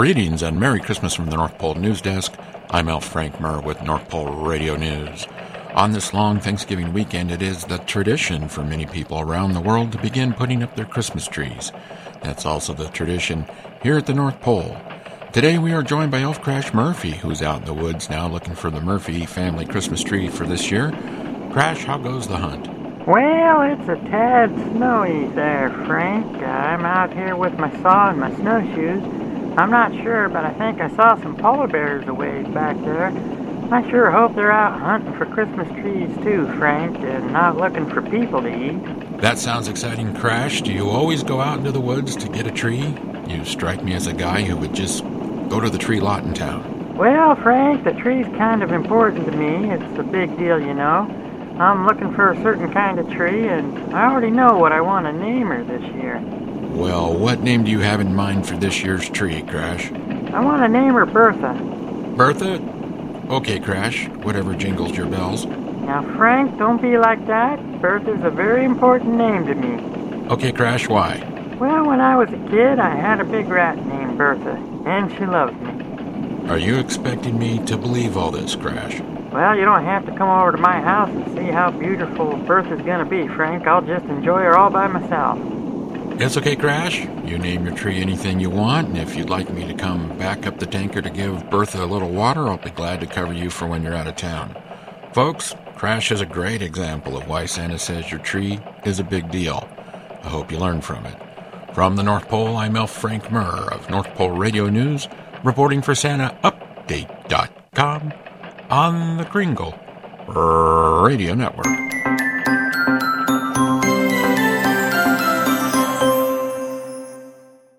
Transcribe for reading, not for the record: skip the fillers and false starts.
Greetings and Merry Christmas from the North Pole News Desk. I'm Al Frank Murr with North Pole Radio News. On this long Thanksgiving weekend, it is the tradition for many people around the world to begin putting up their Christmas trees. That's also the tradition here at the North Pole. Today we are joined by Elf Crash Murphy, who's out in the woods now looking for the Murphy family Christmas tree for this year. Crash, how goes the hunt? Well, it's a tad snowy there, Frank. I'm out here with my saw and my snowshoes. I'm not sure, but I think I saw some polar bears a ways back there. I sure hope they're out hunting for Christmas trees too, Frank, and not looking for people to eat. That sounds exciting, Crash. Do you always go out into the woods to get a tree? You strike me as a guy who would just go to the tree lot in town. Well, Frank, the tree's kind of important to me. It's a big deal, you know. I'm looking for a certain kind of tree, and I already know what I want to name her this year. Well, what name do you have in mind for this year's tree, Crash? I want to name her Bertha. Bertha? Okay, Crash, whatever jingles your bells. Now, Frank, don't be like that. Bertha's a very important name to me. Okay, Crash, why? Well, when I was a kid, I had a big rat named Bertha, and she loved me. Are you expecting me to believe all this, Crash? Well, you don't have to come over to my house and see how beautiful Bertha's gonna be, Frank. I'll just enjoy her all by myself. It's okay, Crash. You name your tree anything you want, and if you'd like me to come back up the tanker to give Bertha a little water, I'll be glad to cover you for when you're out of town. Folks, Crash is a great example of why Santa says your tree is a big deal. I hope you learn from it. From the North Pole, I'm Elf Frank Murr of North Pole Radio News, reporting for SantaUpdate.com on the Kringle Radio Network.